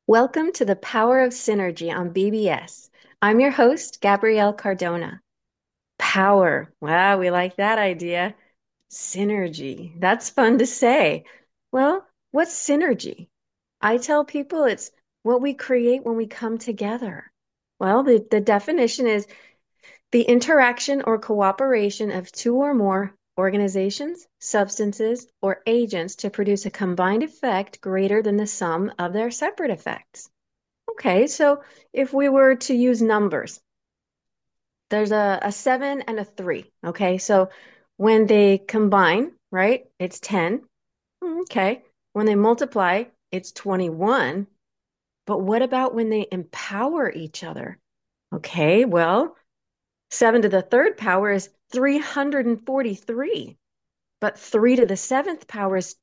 Welcome to the Power of Synergy on BBS. I'm your host, Gabrielle Cardona. Power. Wow, we like that idea. Synergy. That's fun to say. Well, what's synergy? I tell people it's what we create when we come together. Well, the definition is the interaction or cooperation of two or more organizations, substances, or agents to produce a combined effect greater than the sum of their separate effects. Okay, so if we were to use numbers, there's a seven and a three. Okay, so when they combine, right, it's 10. Okay, when they multiply, it's 21. But what about when they empower each other? Okay, well, seven to the third power is 343, but three to the seventh power is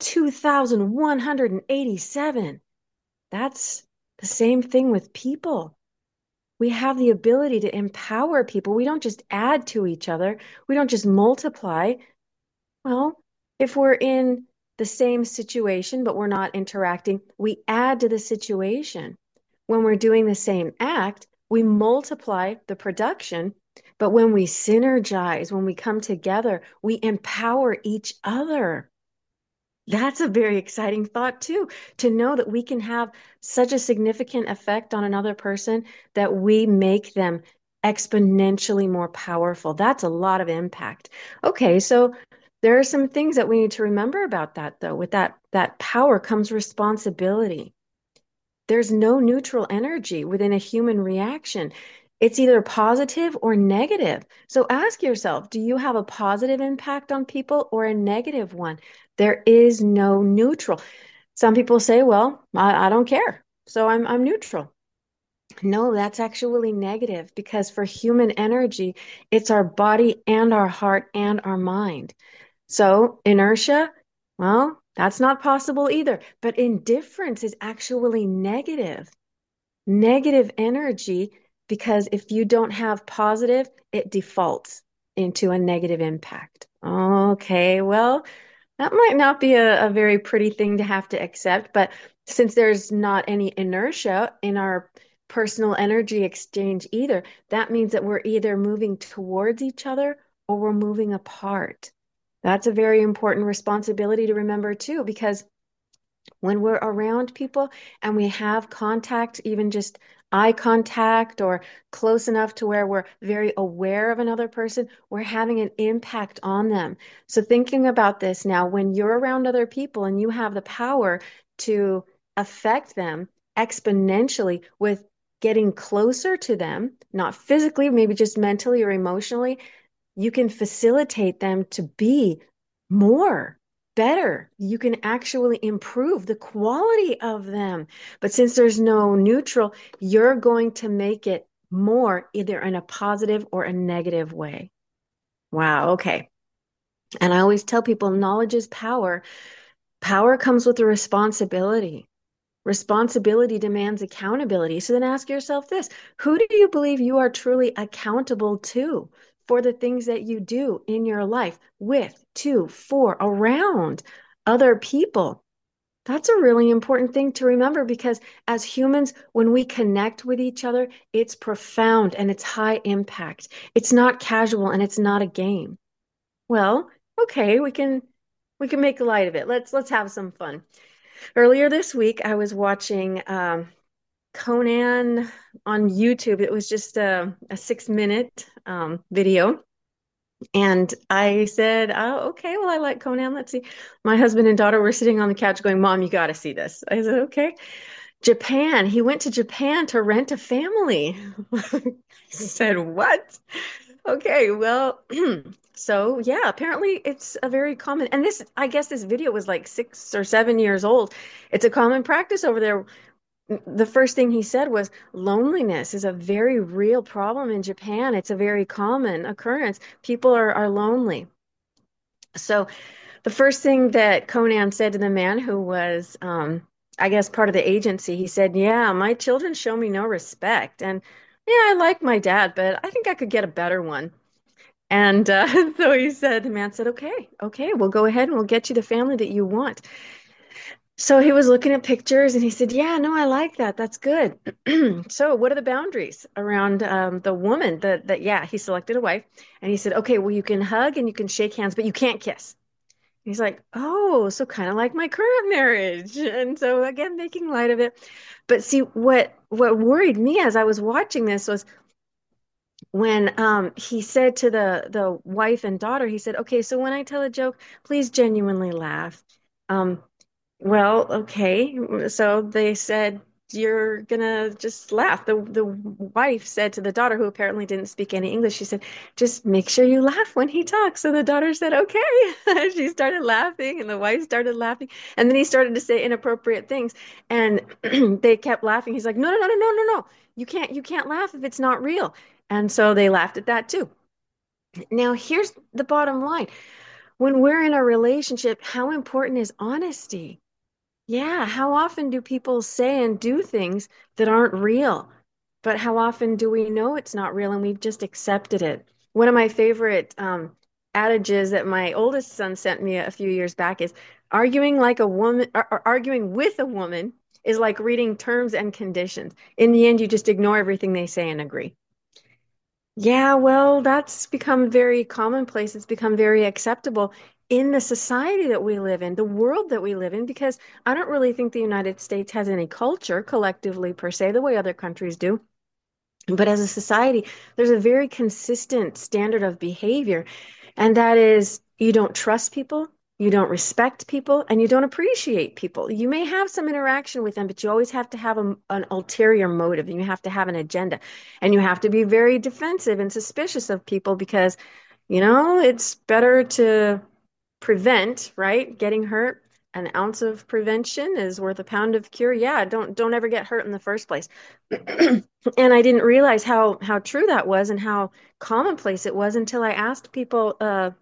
2,187. That's the same thing with people. We have the ability to empower people. We don't just add to each other. We don't just multiply. Well, if we're in the same situation, but we're not interacting, we add to the situation. When we're doing the same act, we multiply the production. But when we synergize, when we come together, we empower each other. That's a very exciting thought too, to know that we can have such a significant effect on another person that we make them exponentially more powerful. That's a lot of impact. Okay, so there are some things that we need to remember about that though. With that power comes responsibility. There's no neutral energy within a human reaction. It's either positive or negative. So ask yourself, do you have a positive impact on people or a negative one? There is no neutral. Some people say, well, I don't care. So I'm neutral. No, that's actually negative because for human energy, it's our body and our heart and our mind. So inertia, well, that's not possible either. But indifference is actually negative energy, because if you don't have positive, it defaults into a negative impact. Okay, well, that might not be a very pretty thing to have to accept, but since there's not any inertia in our personal energy exchange either, that means that we're either moving towards each other or we're moving apart. That's a very important responsibility to remember too, because when we're around people and we have contact, even just eye contact or close enough to where we're very aware of another person, we're having an impact on them. So, thinking about this now, when you're around other people and you have the power to affect them exponentially with getting closer to them, not physically, maybe just mentally or emotionally, you can facilitate them to be more better. You can actually improve the quality of them. But since there's no neutral, you're going to make it more either in a positive or a negative way. Wow, okay. And I always tell people knowledge is power. Power comes with a responsibility. Responsibility demands accountability. So then ask yourself this: who do you believe you are truly accountable to for the things that you do in your life with, to, for, around other people? That's a really important thing to remember because as humans, when we connect with each other, it's profound and it's high impact. It's not casual and it's not a game. Well, okay, we can make light of it. Let's have some fun. Earlier this week, I was watching Conan on YouTube. It was just a 6 minute video. And I said, oh, okay, well, I like Conan. Let's see. My husband and daughter were sitting on the couch going, Mom, you got to see this. I said, okay. Japan. He went to Japan to rent a family. I said, what? Okay, well, so yeah, apparently it's a very common, and this, I guess this video was like 6 or 7 years old. It's a common practice over there. The first thing he said was loneliness is a very real problem in Japan. It's a very common occurrence. People are lonely. So the first thing that Conan said to the man who was, I guess, part of the agency, he said, yeah, my children show me no respect. And yeah, I like my dad, but I think I could get a better one. And so he said, the man said, okay, we'll go ahead and we'll get you the family that you want. So he was looking at pictures and he said, "Yeah, no, I like that. That's good." So, what are the boundaries around the woman yeah, he selected a wife and he said, "Okay, well, you can hug and you can shake hands, but you can't kiss." He's like, "Oh, so kind of like my current marriage." And so again, making light of it. But see, what worried me as I was watching this was when he said to the wife and daughter, he said, "Okay, so when I tell a joke, please genuinely laugh." Um, well, okay. So they said, "You're gonna just laugh." The wife said to the daughter, who apparently didn't speak any English, she said, "Just make sure you laugh when he talks." So the daughter said, "Okay." She started laughing, and the wife started laughing. And then he started to say inappropriate things, and they kept laughing. He's like, "No, no, no, no, no, no, no. You can't laugh if it's not real." And so they laughed at that too. Now, here's the bottom line. When we're in a relationship, how important is honesty? Yeah, how often do people say and do things that aren't real? But how often do we know it's not real and we've just accepted it? One of my favorite adages that my oldest son sent me a few years back is arguing like a woman, or arguing with a woman is like reading terms and conditions. In the end, you just ignore everything they say and agree. Yeah, well, that's become very commonplace. It's become very acceptable in the society that we live in, the world that we live in, because I don't really think the United States has any culture collectively per se, the way other countries do. But as a society, there's a very consistent standard of behavior, and that is you don't trust people, you don't respect people, and you don't appreciate people. You may have some interaction with them, but you always have to have an ulterior motive, and you have to have an agenda, and you have to be very defensive and suspicious of people because, it's better to prevent, right? Getting hurt. An ounce of prevention is worth a pound of cure. Yeah, don't ever get hurt in the first place. And I didn't realize how true that was and how commonplace it was until I asked people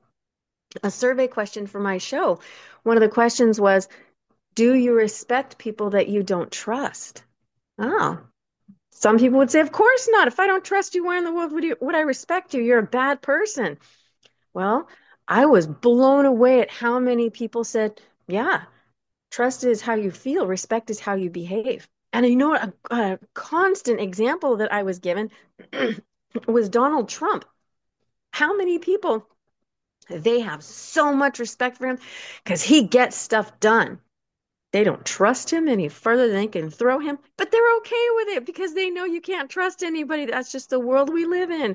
a survey question for my show. One of the questions was, "Do you respect people that you don't trust?" Oh, some people would say, "Of course not. If I don't trust you, why in the world would I respect you? You're a bad person." Well, I was blown away at how many people said, "Yeah, trust is how you feel, respect is how you behave." And you know what? A constant example that I was given was Donald Trump. How many people, they have so much respect for him because he gets stuff done. They don't trust him any further than they can throw him, but they're okay with it because they know you can't trust anybody. That's just the world we live in.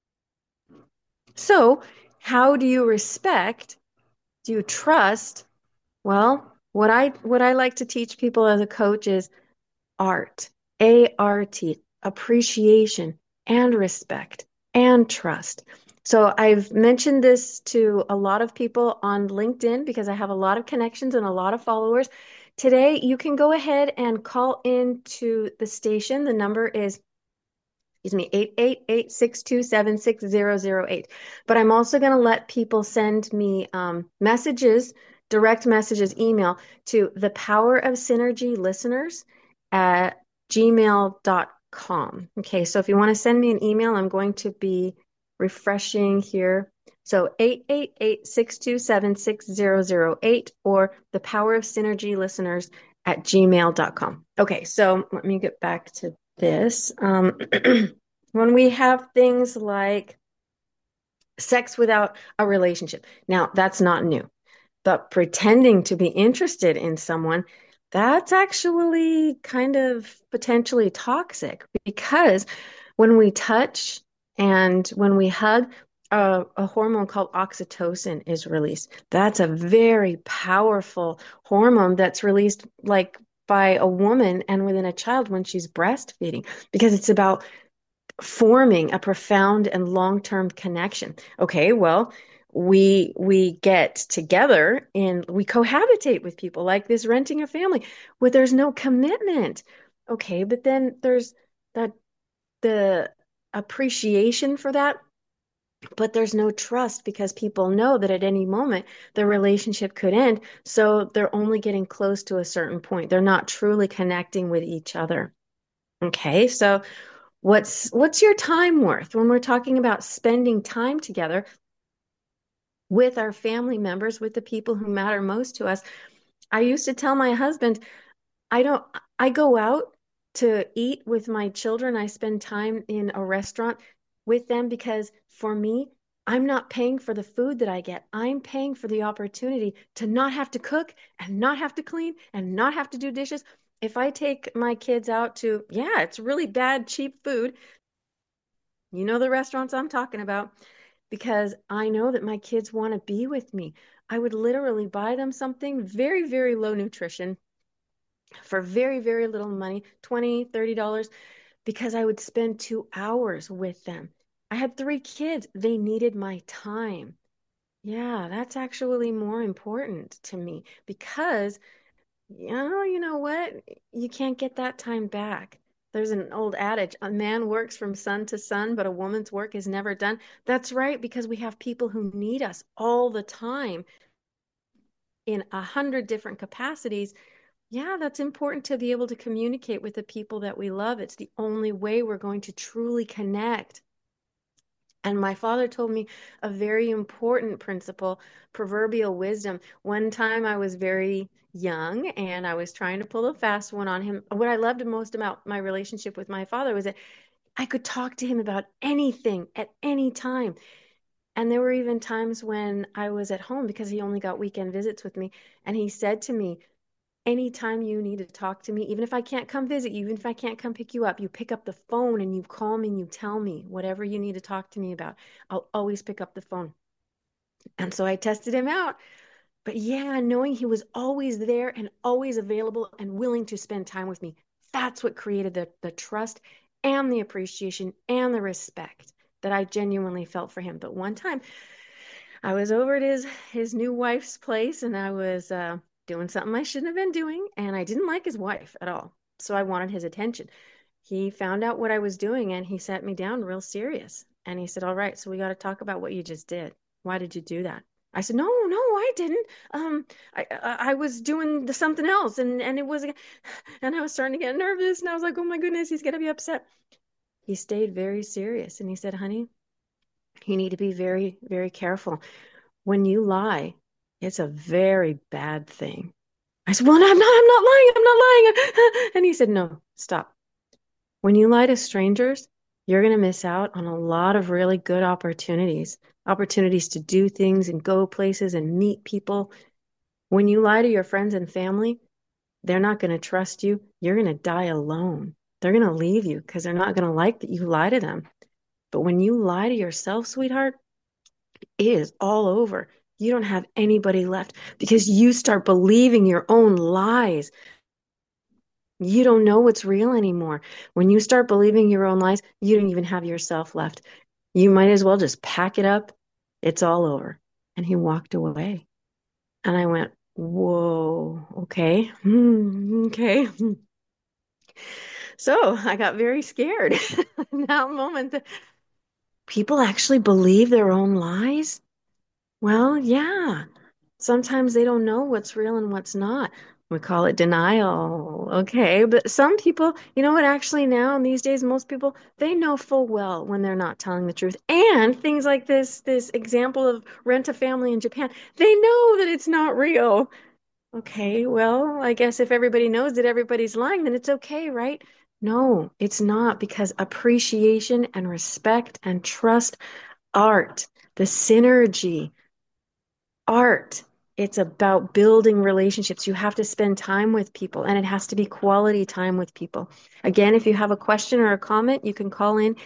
So, how do you respect? Do you trust? Well, what I like to teach people as a coach is art, A-R-T, appreciation and respect and trust. So I've mentioned this to a lot of people on LinkedIn because I have a lot of connections and a lot of followers. Today, you can go ahead and call in to the station. The number is, excuse me, 888-627-6008. But I'm also going to let people send me messages, direct messages, email to the Power of Synergy listeners at gmail.com. Okay, so if you want to send me an email, I'm going to be refreshing here. So 888-627-6008 or the Power of Synergy listeners at gmail.com. Okay, so let me get back to this. When we have things like sex without a relationship, now that's not new, but pretending to be interested in someone, that's actually kind of potentially toxic because when we touch and when we hug, a hormone called oxytocin is released. That's a very powerful hormone that's released like by a woman and within a child when she's breastfeeding because it's about forming a profound and long-term connection. Okay, well, we get together and we cohabitate with people like this renting a family where there's no commitment. Okay, but then there's that the appreciation for that, but there's no trust because people know that at any moment the relationship could end. So they're only getting close to a certain point. They're not truly connecting with each other. Okay, so what's your time worth when we're talking about spending time together with our family members, with the people who matter most to us? I used to tell my husband, I don't, I go out to eat with my children. I spend time in a restaurant with them because for me, I'm not paying for the food that I get. I'm paying for the opportunity to not have to cook and not have to clean and not have to do dishes. If I take my kids out to, yeah, it's really bad, cheap food. You know the restaurants I'm talking about because I know that my kids want to be with me. I would literally buy them something very, very low nutrition for very, very little money, 20, $30, because I would spend 2 hours with them. I had three kids. They needed my time. Yeah, that's actually more important to me because, you know what? You can't get that time back. There's an old adage, a man works from sun to sun, but a woman's work is never done. That's right, because we have people who need us all the time in 100 different capacities. Yeah, that's important to be able to communicate with the people that we love. It's the only way we're going to truly connect. And my father told me a very important principle, proverbial wisdom. One time I was very young and I was trying to pull a fast one on him. What I loved most about my relationship with my father was that I could talk to him about anything at any time. And there were even times when I was at home because he only got weekend visits with me. And he said to me, anytime you need to talk to me, even if I can't come visit you, even if I can't come pick you up, you pick up the phone and you call me and you tell me whatever you need to talk to me about. I'll always pick up the phone. And so I tested him out. But yeah, knowing he was always there and always available and willing to spend time with me, that's what created the trust and the appreciation and the respect that I genuinely felt for him. But one time I was over at his new wife's place and I was doing something I shouldn't have been doing, and I didn't like his wife at all. So I wanted his attention. He found out what I was doing and he sat me down real serious. And he said, "All right, so we got to talk about what you just did. Why did you do that?" I said, "No, no, I didn't. I was doing something else, and it was, and I was starting to get nervous, and I was like, oh my goodness, he's gonna be upset." He stayed very serious, and he said, "Honey, you need to be very, very careful. When you lie, it's a very bad thing." I said, "Well, no, I'm not lying. I'm not lying." And he said, "No, stop. When you lie to strangers, you're going to miss out on a lot of really good opportunities to do things and go places and meet people. When you lie to your friends and family, they're not going to trust you. You're going to die alone. They're going to leave you because they're not going to like that you lie to them. But when you lie to yourself, sweetheart, it is all over. You don't have anybody left because you start believing your own lies. You don't know what's real anymore. When you start believing your own lies, you don't even have yourself left. You might as well just pack it up. It's all over." And he walked away. And I went, whoa, okay. Okay. So I got very scared in that moment. People actually believe their own lies? Well, yeah. Sometimes they don't know what's real and what's not. We call it denial. Okay. But some people, you know what, actually now in these days, most people, they know full well when they're not telling the truth. And things like this example of Rent a Family in Japan, they know that it's not real. Okay, well, I guess if everybody knows that everybody's lying, then it's okay, right? No, it's not, because appreciation and respect and trust, art, the synergy, art. It's about building relationships. You have to spend time with people, and it has to be quality time with people. Again, if you have a question or a comment, you can call in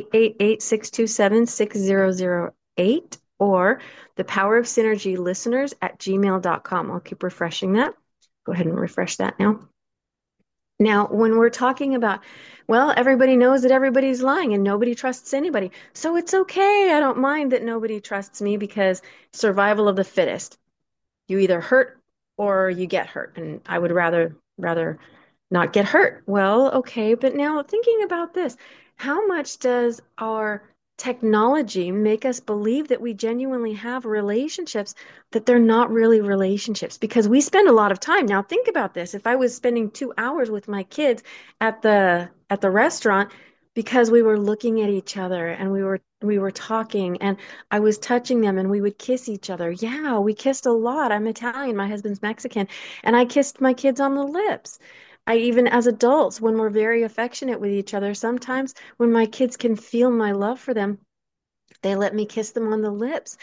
888-627-6008 or the Power of Synergy listeners at gmail.com. I'll keep refreshing that. Go ahead and refresh that now. Now, when we're talking about, well, everybody knows that everybody's lying and nobody trusts anybody. So it's okay. I don't mind that nobody trusts me because survival of the fittest. You either hurt or you get hurt, and I would rather not get hurt. Well, okay, but now thinking about this, how much does our technology make us believe that we genuinely have relationships that they're not really relationships? Because we spend a lot of time. Now think about this. If I was spending 2 hours with my kids at the restaurant, because we were looking at each other and we were talking and I was touching them and we would kiss each other. Yeah, we kissed a lot. I'm Italian, my husband's Mexican, and I kissed my kids on the lips. I even as adults, when we're very affectionate with each other, sometimes when my kids can feel my love for them, they let me kiss them on the lips.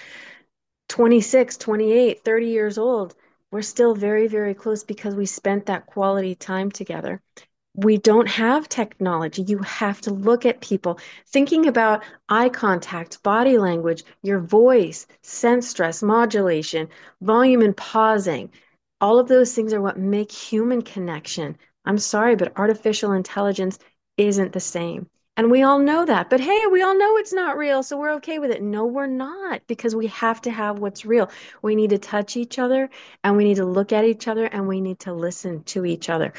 26, 28, 30 years old, we're still very, very close because we spent that quality time together. We don't have technology. You have to look at people. Thinking about eye contact, body language, your voice, sense stress, modulation, volume and pausing. All of those things are what make human connection. I'm sorry, but artificial intelligence isn't the same. And we all know that. But hey, we all know it's not real, so we're okay with it. No, we're not, because we have to have what's real. We need to touch each other, and we need to look at each other, and we need to listen to each other.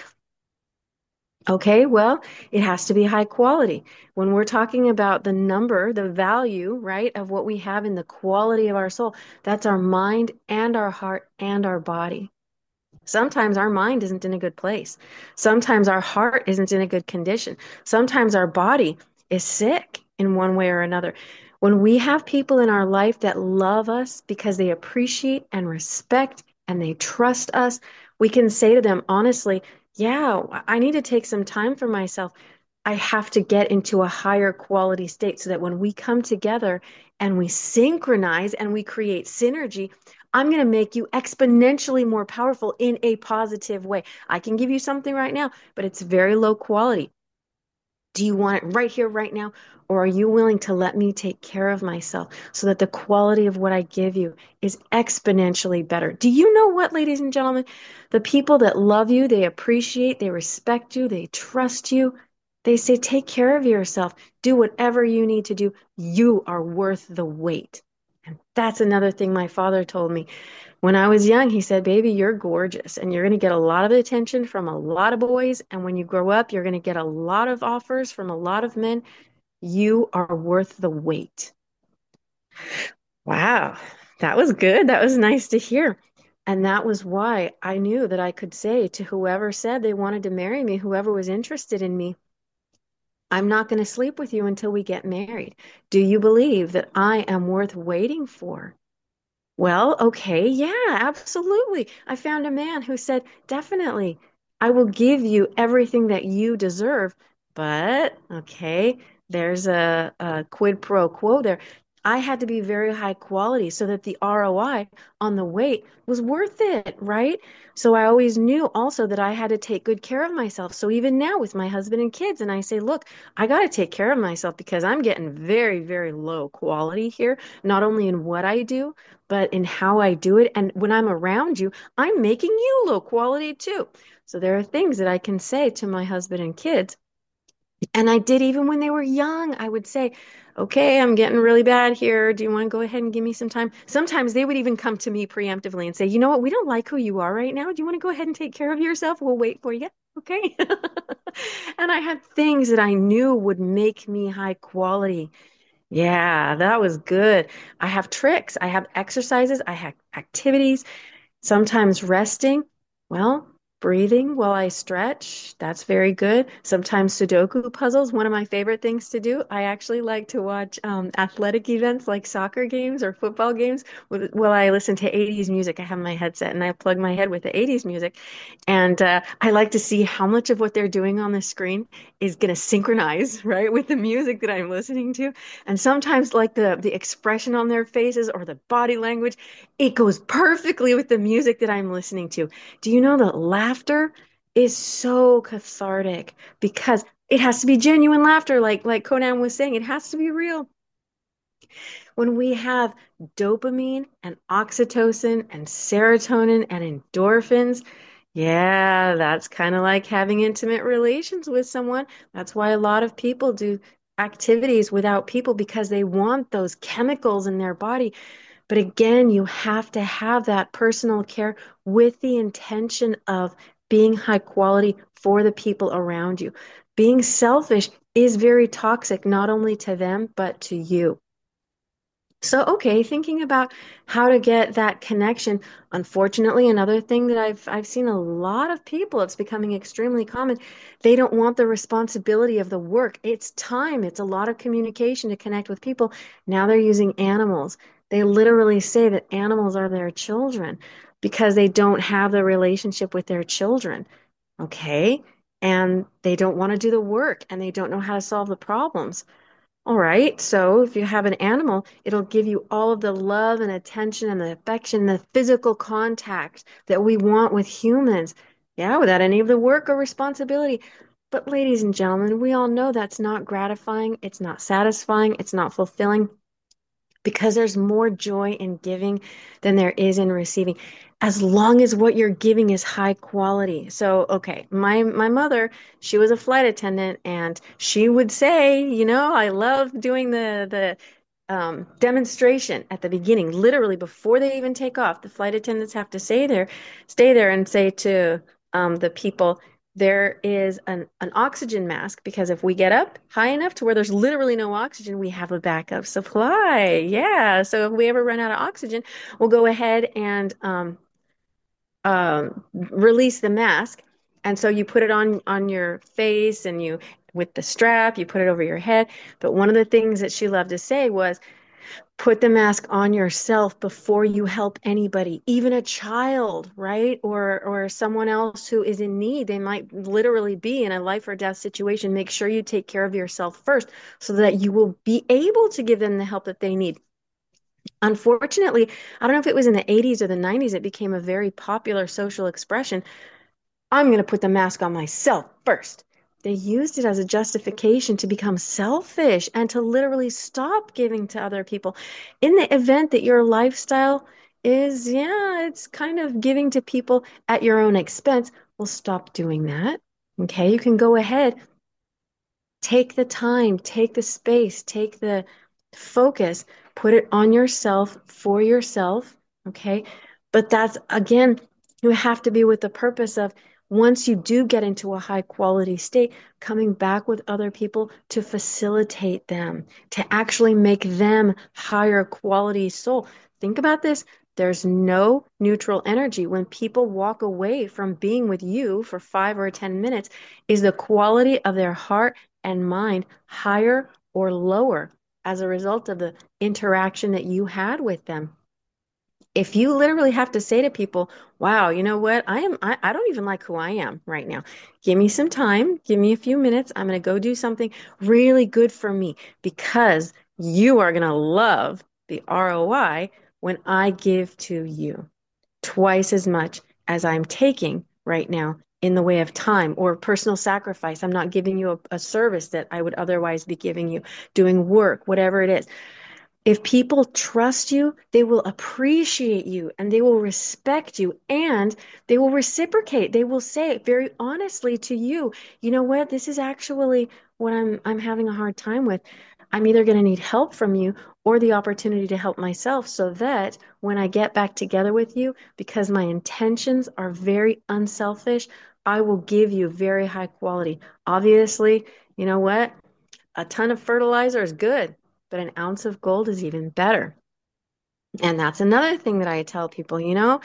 Okay, well, it has to be high quality. When we're talking about the number, the value, right, of what we have in the quality of our soul, that's our mind and our heart and our body. Sometimes our mind isn't in a good place. Sometimes our heart isn't in a good condition. Sometimes our body is sick in one way or another. When we have people in our life that love us because they appreciate and respect and they trust us, we can say to them honestly, yeah, I need to take some time for myself. I have to get into a higher quality state so that when we come together and we synchronize and we create synergy, I'm going to make you exponentially more powerful in a positive way. I can give you something right now, but it's very low quality. Do you want it right here, right now? Or are you willing to let me take care of myself so that the quality of what I give you is exponentially better? Do you know what, ladies and gentlemen? The people that love you, they appreciate, they respect you, they trust you. They say, take care of yourself. Do whatever you need to do. You are worth the wait. And that's another thing my father told me. When I was young, he said, baby, you're gorgeous and you're going to get a lot of attention from a lot of boys. And when you grow up, you're going to get a lot of offers from a lot of men. You are worth the wait. Wow, that was good. That was nice to hear. And that was why I knew that I could say to whoever said they wanted to marry me, whoever was interested in me, I'm not going to sleep with you until we get married. Do you believe that I am worth waiting for? Well, okay, yeah, absolutely. I found a man who said, definitely, I will give you everything that you deserve. But, okay, there's a quid pro quo there. I had to be very high quality so that the ROI on the weight was worth it, right? So I always knew also that I had to take good care of myself. So even now with my husband and kids, and I say, look, I got to take care of myself because I'm getting very, very low quality here, not only in what I do but in how I do it. And when I'm around you, I'm making you low quality too. So there are things that I can say to my husband and kids. And I did even when they were young. I would say, okay, I'm getting really bad here. Do you want to go ahead and give me some time? Sometimes they would even come to me preemptively and say, you know what? We don't like who you are right now. Do you want to go ahead and take care of yourself? We'll wait for you. Okay. And I had things that I knew would make me high quality. Yeah, that was good. I have tricks, I have exercises, I have activities. Sometimes resting, well, breathing while I stretch, that's very good. Sometimes Sudoku puzzles, one of my favorite things to do. I actually like to watch athletic events like soccer games or football games while I listen to 80s music. I have my headset and I plug my head with the 80s music. And I like to see how much of what they're doing on the screen is going to synchronize, right, with the music that I'm listening to. And sometimes, like the expression on their faces or the body language, it goes perfectly with the music that I'm listening to. Do you know that laughter is so cathartic because it has to be genuine laughter, like Conan was saying, it has to be real. When we have dopamine and oxytocin and serotonin and endorphins, yeah, that's kind of like having intimate relations with someone. That's why a lot of people do activities without people because they want those chemicals in their body. But again, you have to have that personal care with the intention of being high quality for the people around you. Being selfish is very toxic, not only to them, but to you. So, okay, thinking about how to get that connection. Unfortunately, another thing that I've seen a lot of people, it's becoming extremely common. They don't want the responsibility of the work. It's time. It's a lot of communication to connect with people. Now they're using animals. They literally say that animals are their children because they don't have the relationship with their children. Okay? And they don't want to do the work and they don't know how to solve the problems. All right, so if you have an animal, it'll give you all of the love and attention and the affection, the physical contact that we want with humans. Yeah, without any of the work or responsibility. But ladies and gentlemen, we all know that's not gratifying, it's not satisfying, it's not fulfilling because there's more joy in giving than there is in receiving as long as what you're giving is high quality. So okay, my mother, she was a flight attendant and she would say, I love doing the demonstration at the beginning, literally before they even take off. The flight attendants have to stay there and say to the people, there is an oxygen mask because if we get up high enough to where there's literally no oxygen, we have a backup supply. Yeah. So if we ever run out of oxygen, we'll go ahead and release the mask. And so you put it on your face and you with the strap, you put it over your head. But one of the things that she loved to say was, put the mask on yourself before you help anybody, even a child, right? Or someone else who is in need. They might literally be in a life or death situation. Make sure you take care of yourself first so that you will be able to give them the help that they need. Unfortunately, I don't know if it was in the 80s or the 90s, it became a very popular social expression. I'm going to put the mask on myself first. They used it as a justification to become selfish and to literally stop giving to other people. In the event that your lifestyle is, yeah, it's kind of giving to people at your own expense, well, stop doing that. Okay, you can go ahead, take the time, take the space, take the focus, put it on yourself for yourself. Okay. But that's again, you have to be with the purpose of once you do get into a high quality state, coming back with other people to facilitate them, to actually make them higher quality soul. Think about this. There's no neutral energy. When people walk away from being with you for 5 or 10 minutes, is the quality of their heart and mind higher or lower as a result of the interaction that you had with them? If you literally have to say to people, wow, you know what? I don't even like who I am right now. Give me some time, give me a few minutes. I'm going to go do something really good for me because you are going to love the ROI when I give to you twice as much as I'm taking right now in the way of time or personal sacrifice. I'm not giving you a service that I would otherwise be giving you, doing work, whatever it is. If people trust you, they will appreciate you and they will respect you and they will reciprocate. They will say very honestly to you, you know what, this is actually what I'm having a hard time with. I'm either going to need help from you or the opportunity to help myself so that when I get back together with you, because my intentions are very unselfish, I will give you very high quality. Obviously, you know what? A ton of fertilizer is good, but an ounce of gold is even better. And that's another thing that I tell people,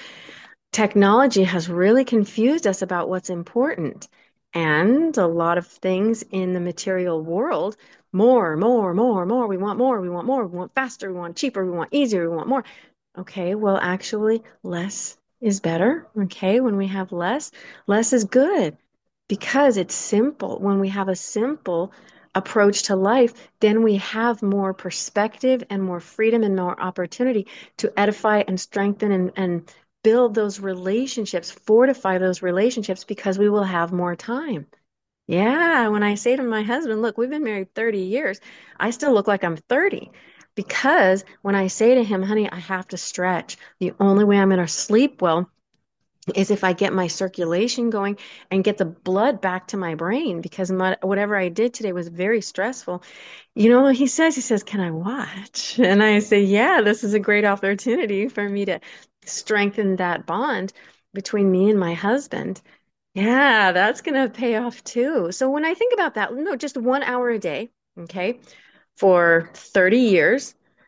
technology has really confused us about what's important. And a lot of things in the material world, more, more, more, more. We want more, we want more, we want faster, we want cheaper, we want easier, we want more. Okay, well, actually, less is better. Okay, when we have less, less is good because it's simple. When we have a simple approach to life, then we have more perspective and more freedom and more opportunity to edify and strengthen and build those relationships, fortify those relationships because we will have more time. Yeah, when I say to my husband, look, we've been married 30 years, I still look like I'm 30 because when I say to him, honey, I have to stretch. The only way I'm going to sleep well is if I get my circulation going and get the blood back to my brain because whatever I did today was very stressful. You know what he says, can I watch? And I say, yeah, this is a great opportunity for me to strengthen that bond between me and my husband. Yeah, that's going to pay off too. So when I think about that, no, just 1 hour a day, okay, for 30 years.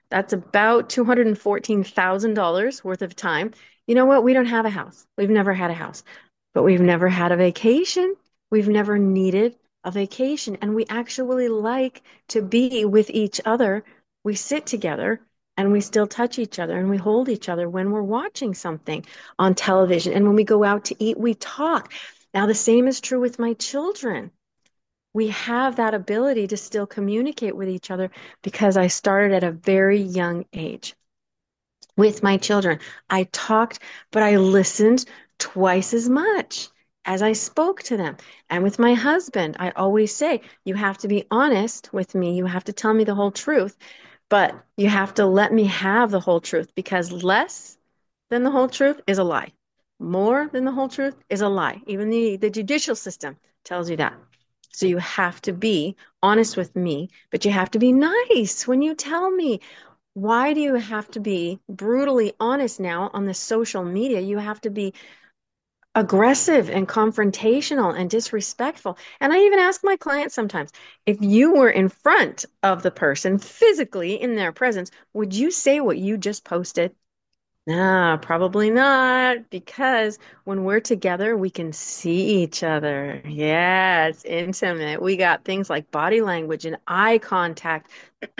That's about $214,000 worth of time. You know what? We don't have a house. We've never had a house, but we've never had a vacation. We've never needed a vacation. And we actually like to be with each other. We sit together and we still touch each other and we hold each other when we're watching something on television. And when we go out to eat, we talk. Now, the same is true with my children. We have that ability to still communicate with each other because I started at a very young age with my children. I talked, but I listened twice as much as I spoke to them. And with my husband, I always say, you have to be honest with me. You have to tell me the whole truth, but you have to let me have the whole truth because less than the whole truth is a lie. More than the whole truth is a lie. Even the judicial system tells you that. So you have to be honest with me, but you have to be nice when you tell me. Why do you have to be brutally honest now on the social media? You have to be aggressive and confrontational and disrespectful. And I even ask my clients sometimes, if you were in front of the person physically in their presence, would you say what you just posted? Nah, probably not, because when we're together, we can see each other. Yeah, it's intimate. We got things like body language and eye contact,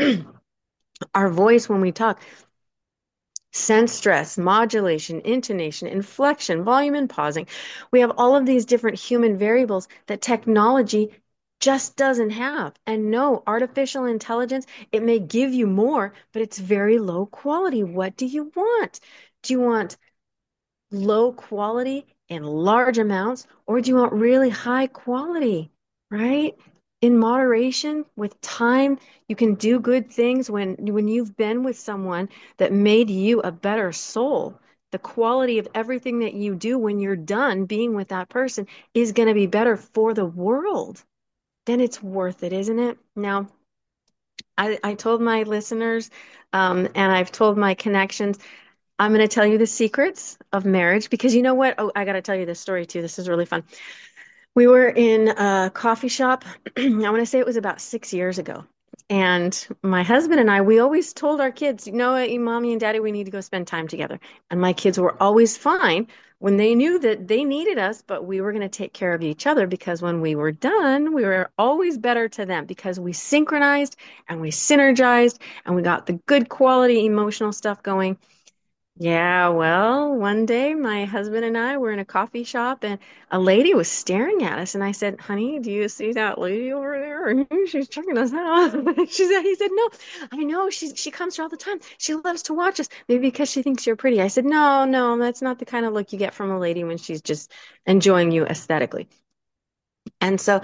our voice when we talk, sense stress, modulation, intonation, inflection, volume, and pausing. We have all of these different human variables that technology just doesn't have. And no, artificial intelligence, it may give you more, but it's very low quality. What do you want? Do you want low quality in large amounts, or do you want really high quality, right? In moderation, with time, you can do good things when you've been with someone that made you a better soul. The quality of everything that you do when you're done being with that person is going to be better for the world. Then it's worth it, isn't it? Now, I told my listeners, and I've told my connections, I'm going to tell you the secrets of marriage because you know what? Oh, I got to tell you this story too. This is really fun. We were in a coffee shop. I want to say it was about 6 years ago. And my husband and I, we always told our kids, you know what, mommy and daddy, we need to go spend time together. And my kids were always fine when they knew that they needed us, but we were going to take care of each other because when we were done, we were always better to them because we synchronized and we synergized and we got the good quality emotional stuff going. Yeah, well, one day my husband and I were in a coffee shop and a lady was staring at us and I said, "Honey, do you see that lady over there? She's checking us out." He said, "No, I know she comes here all the time. She loves to watch us. Maybe because she thinks you're pretty." I said, "No, no, that's not the kind of look you get from a lady when she's just enjoying you aesthetically." And so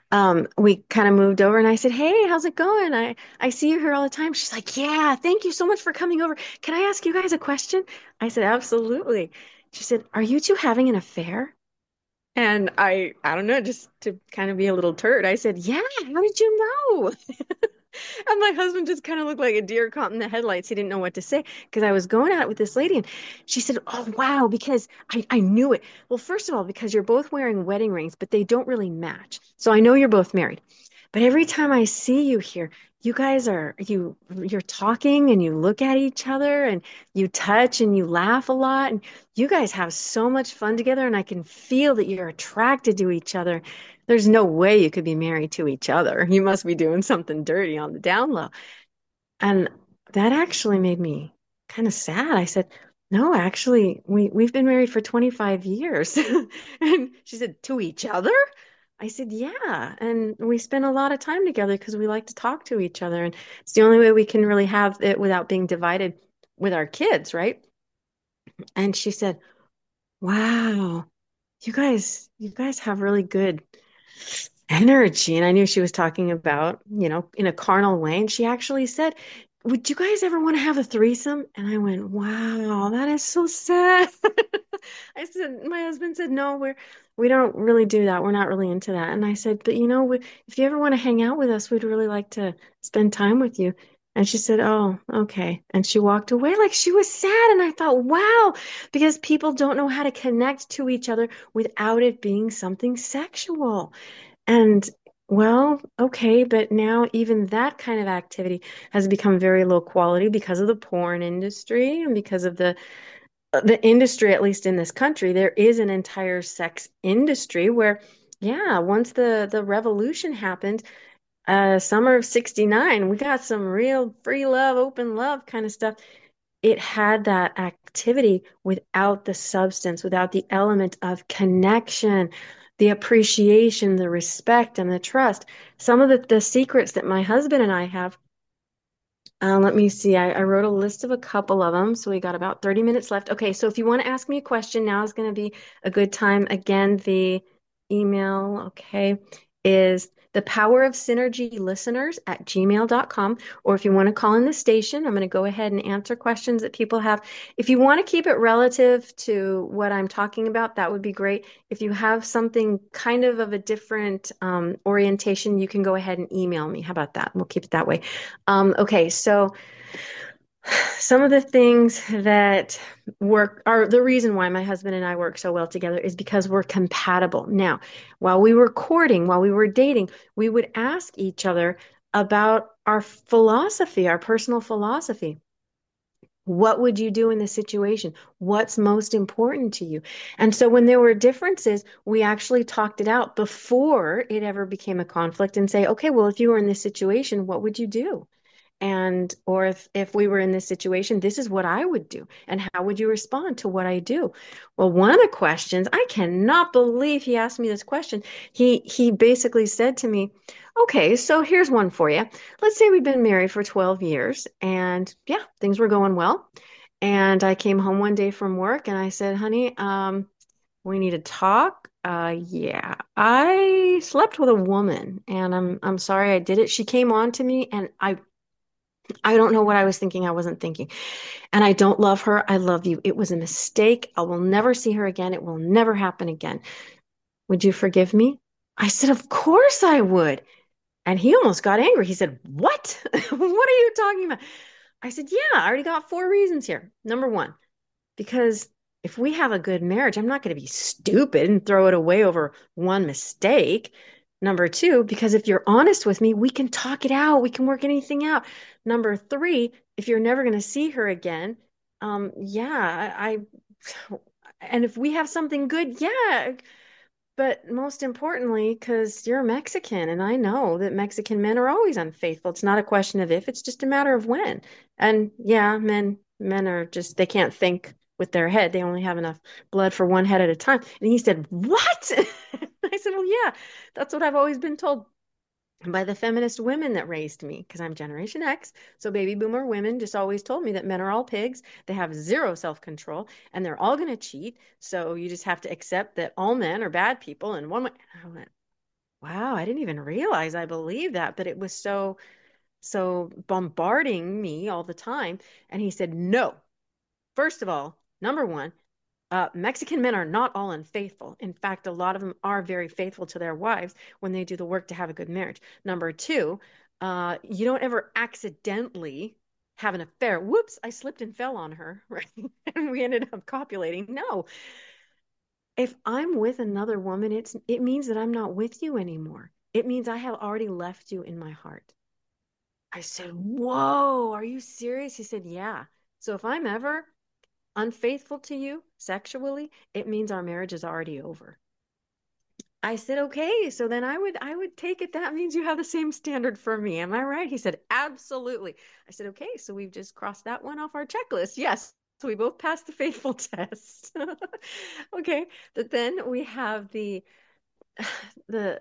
we kind of moved over and I said, "Hey, how's it going? I see you here all the time." She's like, "Yeah, thank you so much for coming over. Can I ask you guys a question?" I said, "Absolutely." She said, "Are you two having an affair?" And I don't know, just to kind of be a little turd, I said, "Yeah, how did you know?" And my husband just kind of looked like a deer caught in the headlights. He didn't know what to say because I was going at it with this lady. And she said, "Oh, wow, because I knew it." Well, first of all, because you're both wearing wedding rings, but they don't really match. So I know you're both married. But every time I see you here, you guys you're talking and you look at each other and you touch and you laugh a lot and you guys have so much fun together and I can feel that you're attracted to each other. There's no way you could be married to each other. You must be doing something dirty on the down low. And that actually made me kind of sad. I said, "No, actually, we've been married for 25 years." And she said, "To each other?" I said, "Yeah." And we spend a lot of time together because we like to talk to each other. And it's the only way we can really have it without being divided with our kids, right? And she said, "Wow, you guys have really good energy." And I knew she was talking about, in a carnal way. And she actually said, "Would you guys ever want to have a threesome?" And I went, "Wow, that is so sad." I said, my husband said, "No, we don't really do that. We're not really into that." And I said, "But if you ever want to hang out with us, we'd really like to spend time with you." And she said, "Oh, okay." And she walked away like she was sad. And I thought, wow, because people don't know how to connect to each other without it being something sexual. And Well, okay, but now even that kind of activity has become very low quality because of the porn industry and because of the industry, at least in this country. There is an entire sex industry where, yeah, once the revolution happened, summer of 69, we got some real free love, open love kind of stuff. It had that activity without the substance, without the element of connection, the appreciation, the respect, and the trust. Some of the secrets that my husband and I have, let me see. I wrote a list of a couple of them. So we got about 30 minutes left. Okay, so if you want to ask me a question, now is going to be a good time. Again, the email, okay, is the power of synergy listeners at gmail.com. Or if you want to call in the station, I'm going to go ahead and answer questions that people have. If you want to keep it relative to what I'm talking about, that would be great. If you have something kind of a different orientation, you can go ahead and email me. How about that? We'll keep it that way. Okay, so some of the things that work are the reason why my husband and I work so well together is because we're compatible. Now, while we were courting, while we were dating, we would ask each other about our philosophy, our personal philosophy. What would you do in this situation? What's most important to you? And so when there were differences, we actually talked it out before it ever became a conflict and say, okay, well, if you were in this situation, what would you do? And or if we were in this situation, this is what I would do. And how would you respond to what I do? Well, one of the questions, I cannot believe he asked me this question. He basically said to me, okay, so here's one for you. Let's say we've been married for 12 years and yeah, things were going well. And I came home one day from work and I said, honey, we need to talk. Yeah, I slept with a woman and I'm sorry I did it. She came on to me and I don't know what I was thinking. I wasn't thinking. And I don't love her. I love you. It was a mistake. I will never see her again. It will never happen again. Would you forgive me? I said, of course I would. And he almost got angry. He said, what? What are you talking about? I said, yeah, I already got four reasons here. Number one, because if we have a good marriage, I'm not going to be stupid and throw it away over one mistake. Number two, because if you're honest with me, we can talk it out. We can work anything out. Number three, if you're never going to see her again, yeah, and if we have something good, yeah, but most importantly, because you're Mexican, and I know that Mexican men are always unfaithful. It's not a question of if, it's just a matter of when. And yeah, men are just they can't think with their head. They only have enough blood for one head at a time. And he said, "What?" I said, "Well, yeah, that's what I've always been told by the feminist women that raised me, because I'm Generation X. So baby boomer women just always told me that men are all pigs. They have zero self-control and they're all going to cheat. So you just have to accept that all men are bad people. And one, I went, wow, I didn't even realize I believed that, but it was so bombarding me all the time. And he said, no, first of all, number one, Mexican men are not all unfaithful. In fact, a lot of them are very faithful to their wives when they do the work to have a good marriage. Number two, you don't ever accidentally have an affair. Whoops, I slipped and fell on her, right? And we ended up copulating. No, if I'm with another woman, it means that I'm not with you anymore. It means I have already left you in my heart. I said, whoa, are you serious? He said, yeah. So if I'm ever unfaithful to you sexually, it means our marriage is already over. I said, okay, so then I would take it that means you have the same standard for me. Am I right? He said, absolutely. I said, okay, so we've just crossed that one off our checklist. Yes. So we both passed the faithful test. Okay. But then we have the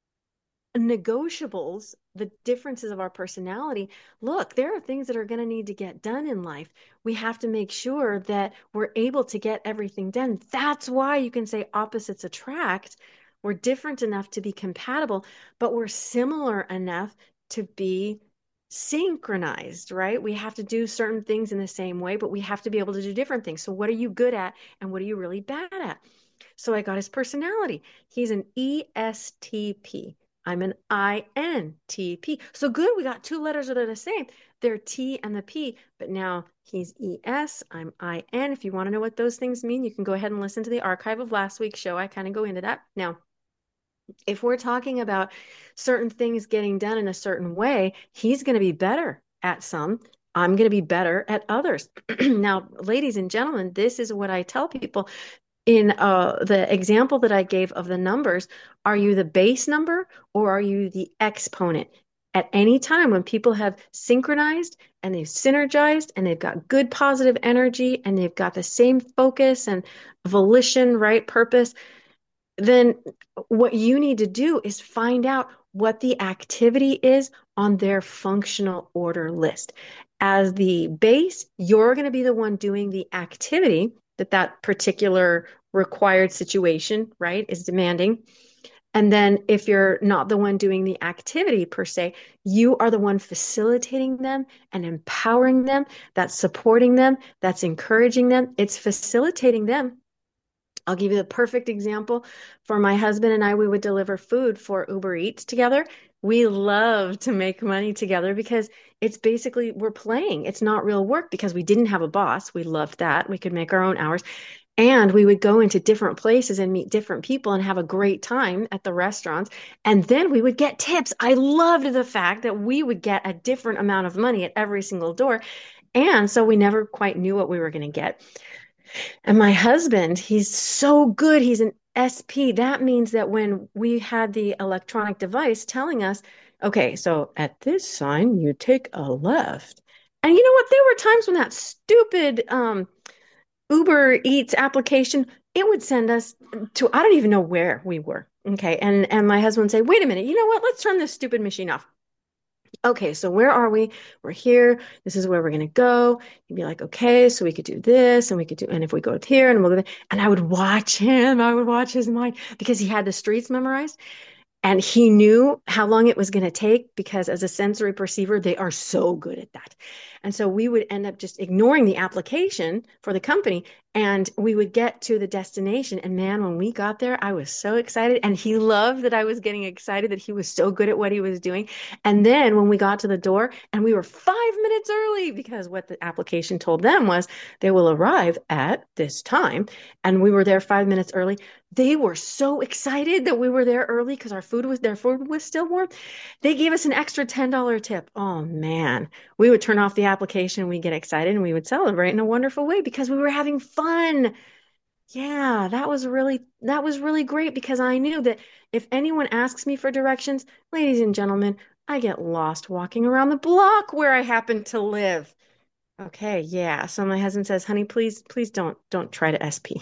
negotiables, the differences of our personality. Look, there are things that are going to need to get done in life. We have to make sure that we're able to get everything done. That's why you can say opposites attract. We're different enough to be compatible, but we're similar enough to be synchronized, right? We have to do certain things in the same way, but we have to be able to do different things. So, what are you good at and what are you really bad at? So I got his personality. He's an ESTP. I'm an INTP. So good, we got two letters that are the same. They're T and the P, but now he's ES, I'm IN. If you want to know what those things mean, you can go ahead and listen to the archive of last week's show. I kind of go into that. Now, If we're talking about certain things getting done in a certain way, he's going to be better at some. I'm going to be better at others. Now, ladies and gentlemen, this is what I tell people in the example that I gave of the numbers. Are you the base number or are you the exponent? At any time when people have synchronized and they've synergized and they've got good positive energy and they've got the same focus and volition, right? Purpose, then what you need to do is find out what the activity is on their functional order list. As the base, you're going to be the one doing the activity that that particular required situation, right, is demanding. And then if you're not the one doing the activity per se, you are the one facilitating them and empowering them, that's supporting them, that's encouraging them, it's facilitating them. I'll give you the perfect example. For my husband and I, we would deliver food for Uber Eats together. We love to make money together because it's basically we're playing. It's not real work because we didn't have a boss. We loved that. We could make our own hours. And we would go into different places and meet different people and have a great time at the restaurants. And then we would get tips. I loved the fact that we would get a different amount of money at every single door. And so we never quite knew what we were going to get. And my husband, he's so good. He's an SP. That means that when we had the electronic device telling us, okay, so at this sign, you take a left. And you know what? There were times when that stupid Uber Eats application, it would send us to, I don't even know where we were. Okay. And my husband would say, wait a minute, you know what? Let's turn this stupid machine off. Okay, so where are we? We're here. This is where we're going to go. He'd be like, okay, so we could do this and we could do, and if we go here and we'll go there. And I would watch him. I would watch his mind because he had the streets memorized. And he knew how long it was going to take because, as a sensory perceiver, they are so good at that. And so we would end up just ignoring the application for the company and we would get to the destination. And man, when we got there, I was so excited. And he loved that I was getting excited that he was so good at what he was doing. And then when we got to the door and we were 5 minutes early because what the application told them was they will arrive at this time. And we were there 5 minutes early. They were so excited that we were there early because their food was still warm. They gave us an extra $10 tip. Oh man, we would turn off the application, we'd get excited, and we would celebrate in a wonderful way because we were having fun. Yeah, that was really great because I knew that if anyone asks me for directions, ladies and gentlemen, I get lost walking around the block where I happen to live. Okay, yeah. So my husband says, "Honey, please don't try to SP."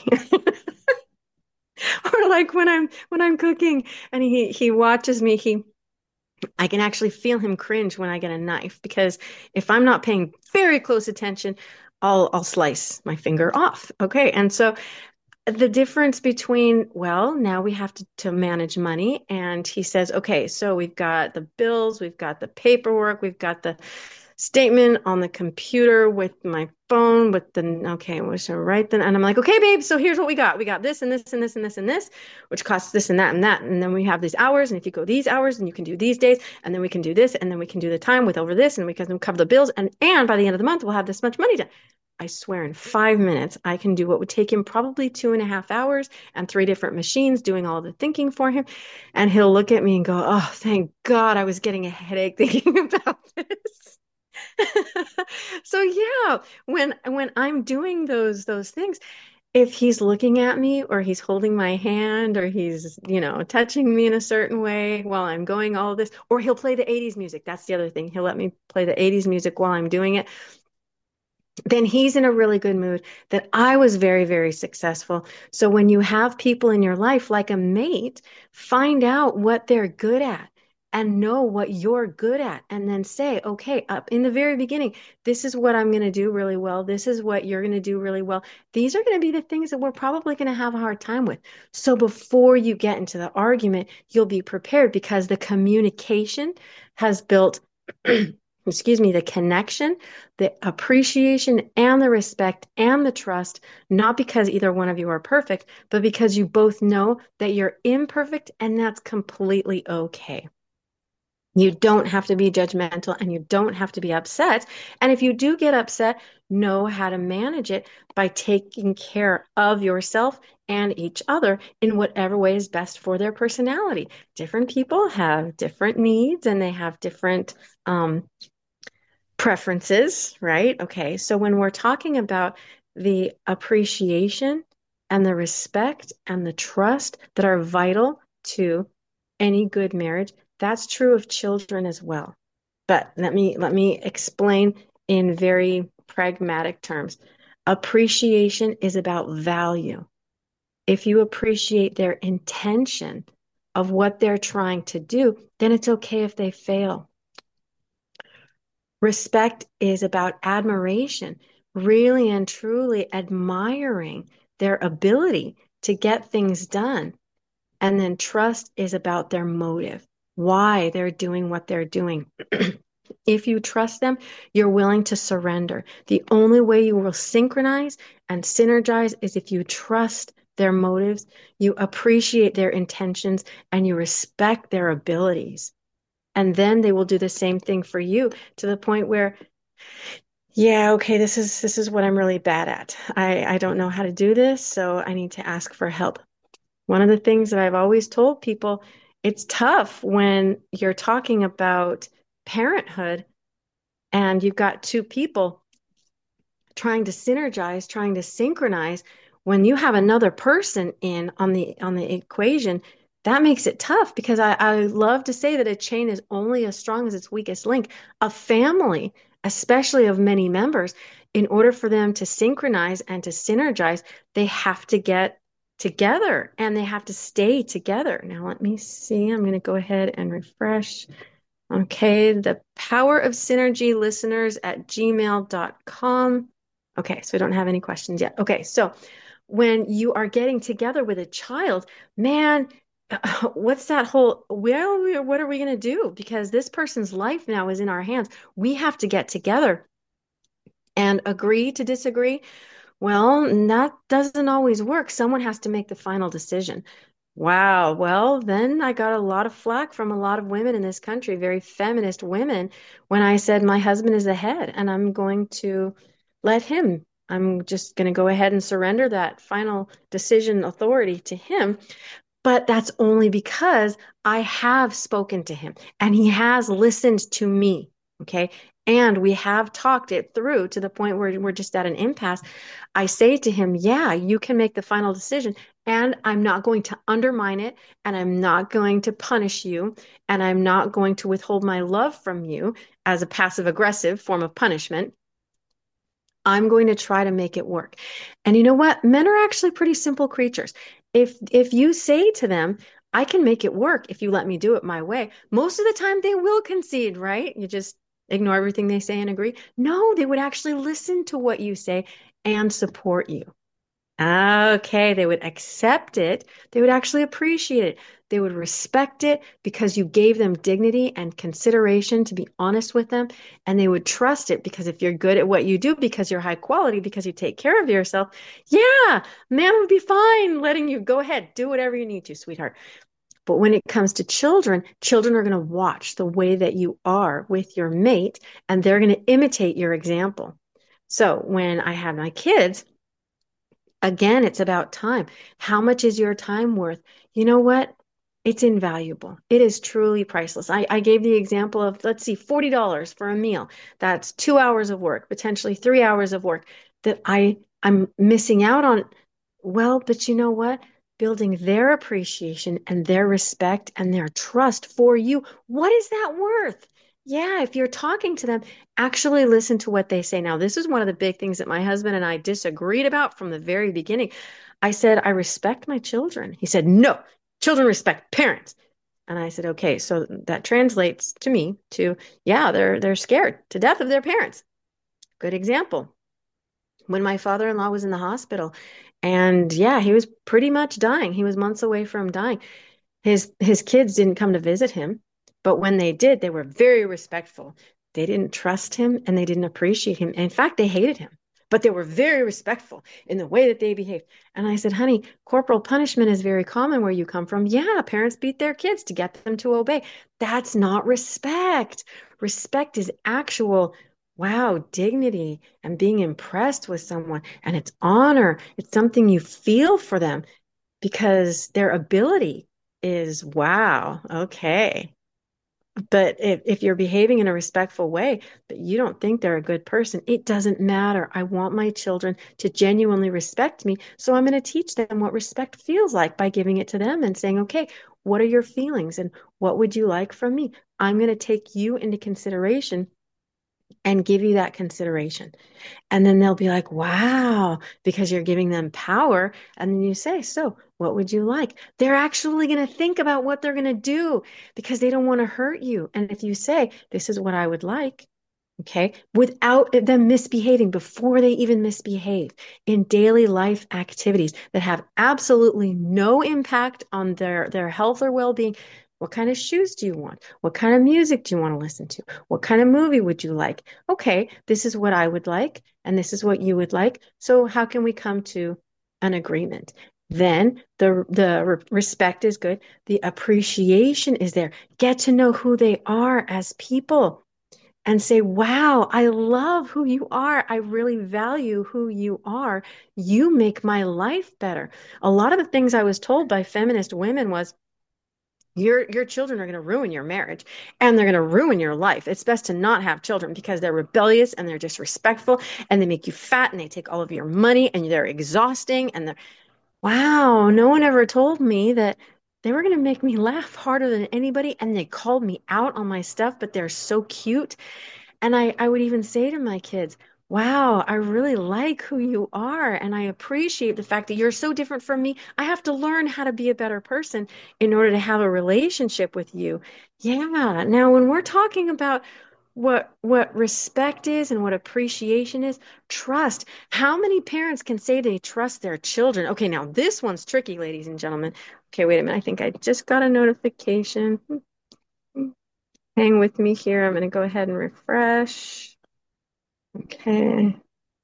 Or like when I'm cooking and he watches me, he I can actually feel him cringe when I get a knife because if I'm not paying very close attention, I'll slice my finger off. Okay. And so the difference between, well, now we have to manage money. And he says, okay, so we've got the bills, we've got the paperwork, we've got the statement on the computer with my phone with the, okay, we should write then. And I'm like, okay, babe, so here's what we got. We got this and this and this and this and this, which costs this and that and that. And then we have these hours. And if you go these hours, then you can do these days. And then we can do this. And then we can do the time with over this. And we can cover the bills. And by the end of the month, we'll have this much money done. I swear in 5 minutes, I can do what would take him probably 2.5 hours and three different machines doing all the thinking for him. And he'll look at me and go, oh, thank God I was getting a headache thinking about this. So yeah, when I'm doing those things, if he's looking at me or he's holding my hand or he's, touching me in a certain way while I'm going all of this, or he'll play the 80s music. That's the other thing. He'll let me play the 80s music while I'm doing it, then he's in a really good mood that I was very, very successful. So when you have people in your life like a mate, find out what they're good at and know what you're good at. And then say, okay, up in the very beginning, this is what I'm going to do really well. This is what you're going to do really well. These are going to be the things that we're probably going to have a hard time with. So before you get into the argument, you'll be prepared because the communication has built, excuse me, the connection, the appreciation and the respect and the trust, not because either one of you are perfect, but because you both know that you're imperfect and that's completely okay. You don't have to be judgmental and you don't have to be upset. And if you do get upset, know how to manage it by taking care of yourself and each other in whatever way is best for their personality. Different people have different needs and they have different preferences, right? Okay, so when we're talking about the appreciation and the respect and the trust that are vital to any good marriage, that's true of children as well. But let me explain in very pragmatic terms. Appreciation is about value. If you appreciate their intention of what they're trying to do, then it's okay if they fail. Respect is about admiration, really and truly admiring their ability to get things done. And then trust is about their motive, why they're doing what they're doing. If you trust them, you're willing to surrender. The only way you will synchronize and synergize is if you trust their motives, you appreciate their intentions, and you respect their abilities. And then they will do the same thing for you to the point where, yeah, okay, this is what I'm really bad at. I don't know how to do this, so I need to ask for help. One of the things that I've always told people, it's tough when you're talking about parenthood and you've got two people trying to synergize, trying to synchronize, when you have another person in on the equation, that makes it tough because I love to say that a chain is only as strong as its weakest link. A family, especially of many members, in order for them to synchronize and to synergize, they have to get together and they have to stay together. Now, let me see. I'm going to go ahead and refresh. Okay, the power of synergy listeners at gmail.com. Okay, so we don't have any questions yet. Okay, so when you are getting together with a child, man, what's that whole, well, what are we going to do? Because this person's life now is in our hands. We have to get together and agree to disagree. Well, that doesn't always work. Someone has to make the final decision. Wow. Well, then I got a lot of flack from a lot of women in this country, very feminist women, when I said my husband is the head and I'm going to let him. I'm just going to go ahead and surrender that final decision authority to him. But that's only because I have spoken to him and he has listened to me. Okay. And we have talked it through to the point where we're just at an impasse. I say to him, yeah, you can make the final decision. And I'm not going to undermine it. And I'm not going to punish you. And I'm not going to withhold my love from you as a passive aggressive form of punishment. I'm going to try to make it work. And you know what? Men are actually pretty simple creatures. If you say to them, I can make it work if you let me do it my way, most of the time they will concede, right? You just ignore everything they say and agree. No, they would actually listen to what you say and support you. Okay, they would accept it. They would actually appreciate it. They would respect it because you gave them dignity and consideration to be honest with them. And they would trust it because if you're good at what you do, because you're high quality, because you take care of yourself, yeah, man would be fine letting you go ahead, do whatever you need to, sweetheart. But when it comes to children, children are going to watch the way that you are with your mate and they're going to imitate your example. So when I had my kids, again, it's about time. How much is your time worth? You know what? It's invaluable. It is truly priceless. I gave the example of, let's see, $40 for a meal. That's 2 hours of work, potentially 3 hours of work that I'm missing out on. Well, but you know what? Building their appreciation and their respect and their trust for you. What is that worth? Yeah, if you're talking to them, actually listen to what they say. Now, this is one of the big things that my husband and I disagreed about from the very beginning. I said, I respect my children. He said, no, children respect parents. And I said, okay, so that translates to me to, yeah, they're scared to death of their parents. Good example. When my father-in-law was in the hospital, and yeah, he was pretty much dying. He was months away from dying. His kids didn't come to visit him, but when they did, they were very respectful. They didn't trust him and they didn't appreciate him. In fact, they hated him. but they were very respectful in the way that they behaved. And I said, honey, corporal punishment is very common where you come from. Yeah, parents beat their kids to get them to obey. That's not respect. Respect is actual, wow, dignity and being impressed with someone. And it's honor. It's something you feel for them because their ability is, wow, okay. But if you're behaving in a respectful way, but you don't think they're a good person, it doesn't matter. I want my children to genuinely respect me. So I'm going to teach them what respect feels like by giving it to them and saying, okay, what are your feelings and what would you like from me? I'm going to take you into consideration and give you that consideration. And then they'll be like, wow, because you're giving them power. And then you say, so what would you like? They're actually going to think about what they're going to do because they don't want to hurt you. And if you say, this is what I would like, okay, without them misbehaving before they even misbehave in daily life activities that have absolutely no impact on their health or well-being. What kind of shoes do you want? What kind of music do you want to listen to? What kind of movie would you like? Okay, this is what I would like, and this is what you would like. So how can we come to an agreement? Then the respect is good. The appreciation is there. Get to know who they are as people and say, wow, I love who you are. I really value who you are. You make my life better. A lot of the things I was told by feminist women was, your children are going to ruin your marriage and they're going to ruin your life. It's best to not have children because they're rebellious and they're disrespectful and they make you fat and they take all of your money and they're exhausting and they're, wow, no one ever told me that they were going to make me laugh harder than anybody and they called me out on my stuff, but they're so cute. And I would even say to my kids, wow, I really like who you are. And I appreciate the fact that you're so different from me. I have to learn how to be a better person in order to have a relationship with you. Yeah. Now, when we're talking about what respect is and what appreciation is, trust. How many parents can say they trust their children? Okay, now this one's tricky, ladies and gentlemen. Okay, wait a minute. I think I just got a notification. Hang with me here. I'm going to go ahead and refresh. Okay.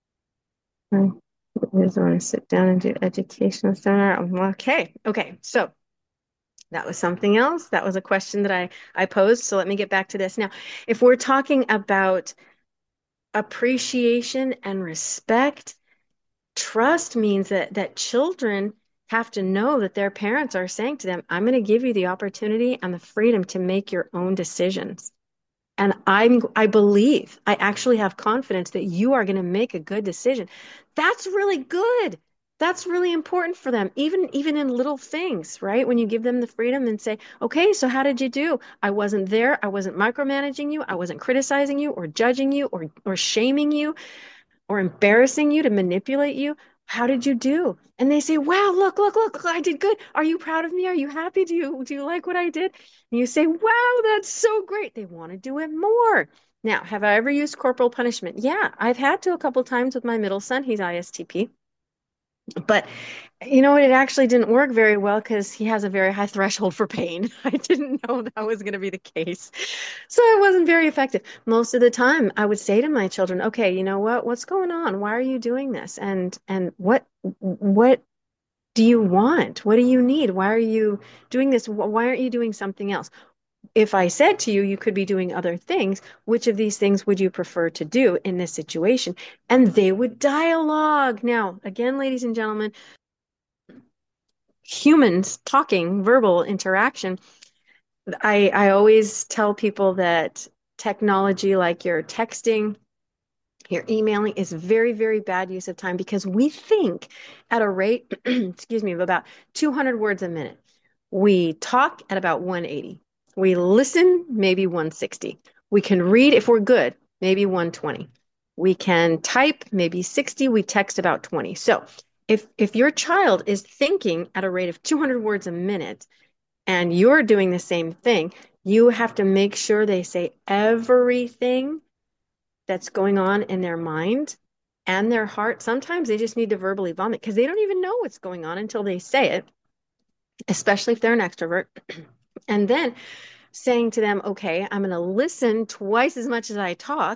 I just want to sit down and do educational seminar. Okay. Okay. So that was something else. That was a question that I posed. So let me get back to this. Now, if we're talking about appreciation and respect, trust means that children have to know that their parents are saying to them, I'm going to give you the opportunity and the freedom to make your own decisions. And I believe, I actually have confidence that you are going to make a good decision. That's really good. That's really important for them, even in little things, right? When you give them the freedom and say, okay, so how did you do? I wasn't there. I wasn't micromanaging you. I wasn't criticizing you or judging you or shaming you or embarrassing you to manipulate you. How did you do? And they say, wow, look, I did good. Are you proud of me? Are you happy? Do you like what I did? And you say, wow, that's so great. They want to do it more. Now, have I ever used corporal punishment? Yeah, I've had to a couple times with my middle son. He's ISTP. But you know what? It actually didn't work very well because he has a very high threshold for pain. I didn't know that was going to be the case. So it wasn't very effective. Most of the time, I would say to my children, okay, you know what? What's going on? Why are you doing this? And what do you want? What do you need? Why are you doing this? Why aren't you doing something else? If I said to you, you could be doing other things, which of these things would you prefer to do in this situation? And they would dialogue. Now, again, ladies and gentlemen, humans talking, verbal interaction. I always tell people that technology like your texting, your emailing is very, very bad use of time because we think at a rate, excuse me, of about 200 words a minute. We talk at about 180. We listen maybe 160. We can read if we're good, maybe 120. We can type maybe 60. We text about 20. So if your child is thinking at a rate of 200 words a minute, and you're doing the same thing, you have to make sure they say everything that's going on in their mind and their heart. Sometimes they just need to verbally vomit because they don't even know what's going on until they say it, especially if they're an extrovert. And then saying to them, okay, I'm going to listen twice as much as I talk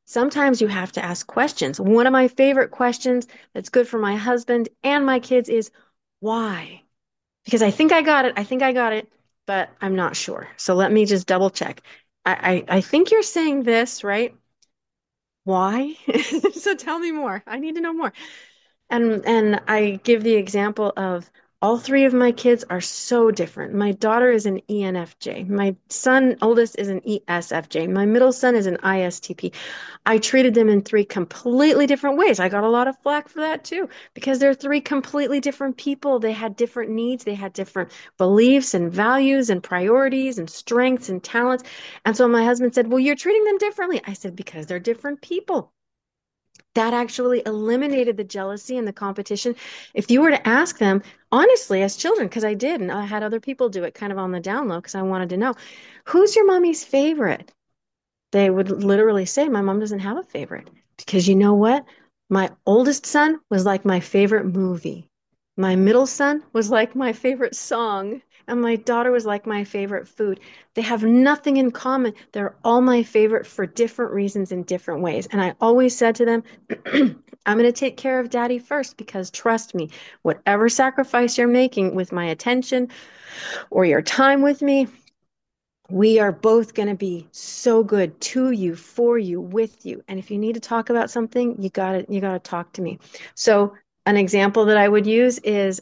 Sometimes you have to ask questions. One of my favorite questions that's good for my husband and my kids is why? Because I think I got it. I think I got it, but I'm not sure. So let me just double check. I think you're saying this, right? Why? So tell me more. I need to know more. And I give the example of all three of my kids are so different. My daughter is an ENFJ. My son, oldest, is an ESFJ. My middle son is an ISTP. I treated them in three completely different ways. I got a lot of flack for that too, because they're three completely different people. They had different needs, they had different beliefs and values and priorities and strengths and talents. And so my husband said, well, you're treating them differently. I said, because they're different people. That actually eliminated the jealousy and the competition. If you were to ask them, honestly, as children, because I did, and I had other people do it kind of on the down low because I wanted to know, who's your mommy's favorite? They would literally say, my mom doesn't have a favorite. Because you know what? My oldest son was like my favorite movie. My middle son was like my favorite song. And my daughter was like my favorite food. They have nothing in common. They're all my favorite for different reasons in different ways. And I always said to them, I'm going to take care of daddy first because trust me, whatever sacrifice you're making with my attention or your time with me, we are both going to be so good to you, for you, with you. And if you need to talk about something, you got to talk to me. So an example that I would use is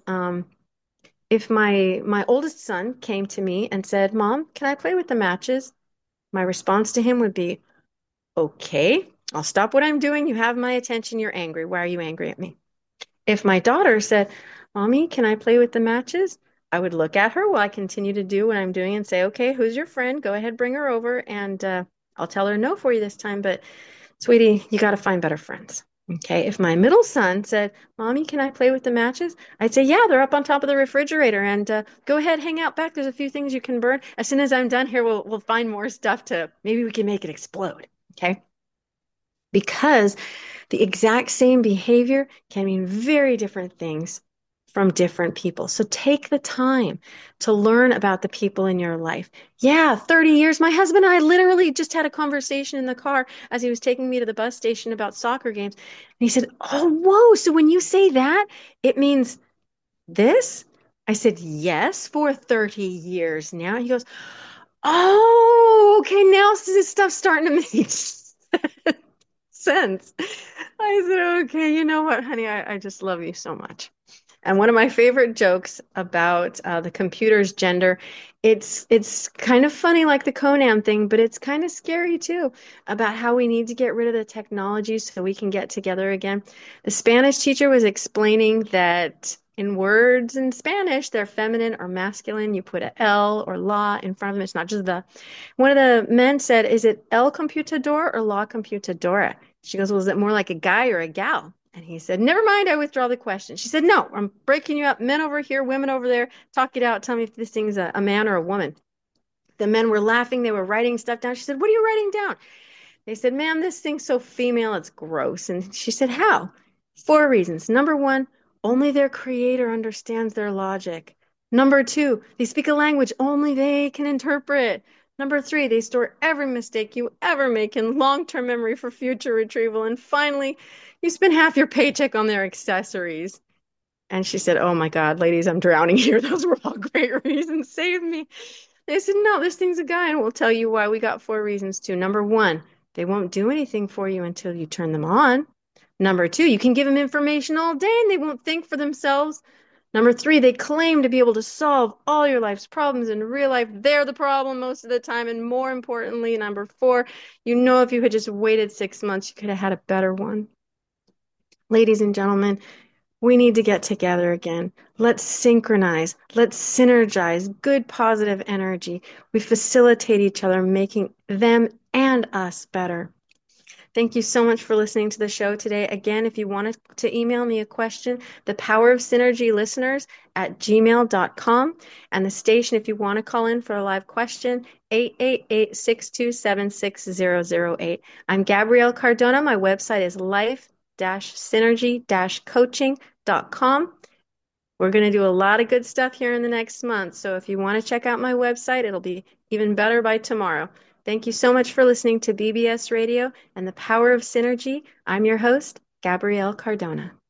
if my oldest son came to me and said, "Mom, can I play with the matches?" My response to him would be, "Okay, I'll stop what I'm doing. You have my attention. You're angry. Why are you angry at me?" If my daughter said, Mommy, can I play with the matches? I would look at her while I continue to do what I'm doing and say, Okay, who's your friend? Go ahead, bring her over, and I'll tell her no for you this time. But, sweetie, you got to find better friends. Okay, if my middle son said, Mommy, can I play with the matches? I'd say, Yeah, they're up on top of the refrigerator, and go ahead, hang out back. There's a few things you can burn. As soon as I'm done here, we'll find more stuff to maybe we can make it explode. Okay, because the exact same behavior can mean very different things from different people. So take the time to learn about the people in your life. Yeah, 30 years. My husband and I literally just had a conversation in the car as he was taking me to the bus station about soccer games. And he said, Oh, whoa. So when you say that, it means this? I said, Yes, for 30 years now. He goes, Oh, okay. Now this stuff's starting to make sense. I said, okay, you know what, honey, I just love you so much. And one of my favorite jokes about the computer's gender, it's kind of funny like the Conan thing, but it's kind of scary too about how we need to get rid of the technology so we can get together again. The Spanish teacher was explaining that in words in Spanish, they're feminine or masculine. You put a L or la in front of them. It's not just the. One of the men said, "Is it el computador or la computadora?" She goes, well, is it more like a guy or a gal? And he said, never mind, I withdraw the question. She said, no, I'm breaking you up. Men over here, women over there. Talk it out. Tell me if this thing's a man or a woman. The men were laughing. They were writing stuff down. She said, what are you writing down? They said, ma'am, this thing's so female, it's gross. And she said, how? Four reasons. Number one, only their creator understands their logic. Number two, they speak a language only they can interpret. Number three, they store every mistake you ever make in long-term memory for future retrieval. And finally, you spend half your paycheck on their accessories. And she said, oh my God, ladies, I'm drowning here. Those were all great reasons. Save me. They said, no, this thing's a guy, and we'll tell you why. We got four reasons too. Number one, they won't do anything for you until you turn them on. Number two, you can give them information all day and they won't think for themselves. Number three, they claim to be able to solve all your life's problems. In real life, they're the problem most of the time. And more importantly, number four, you know, if you had just waited 6 months, you could have had a better one. Ladies and gentlemen, we need to get together again. Let's synchronize. Let's synergize good positive energy. We facilitate each other, making them and us better. Thank you so much for listening to the show today. Again, if you wanted to email me a question, the Power of Synergy listeners at gmail.com. And the station, if you want to call in for a live question, 888-627-6008. I'm Gabrielle Cardona. My website is life-synergy-coaching.com. We're going to do a lot of good stuff here in the next month. So if you want to check out my website, it'll be even better by tomorrow. Thank you so much for listening to BBS Radio and the Power of Synergy. I'm your host, Gabrielle Cardona.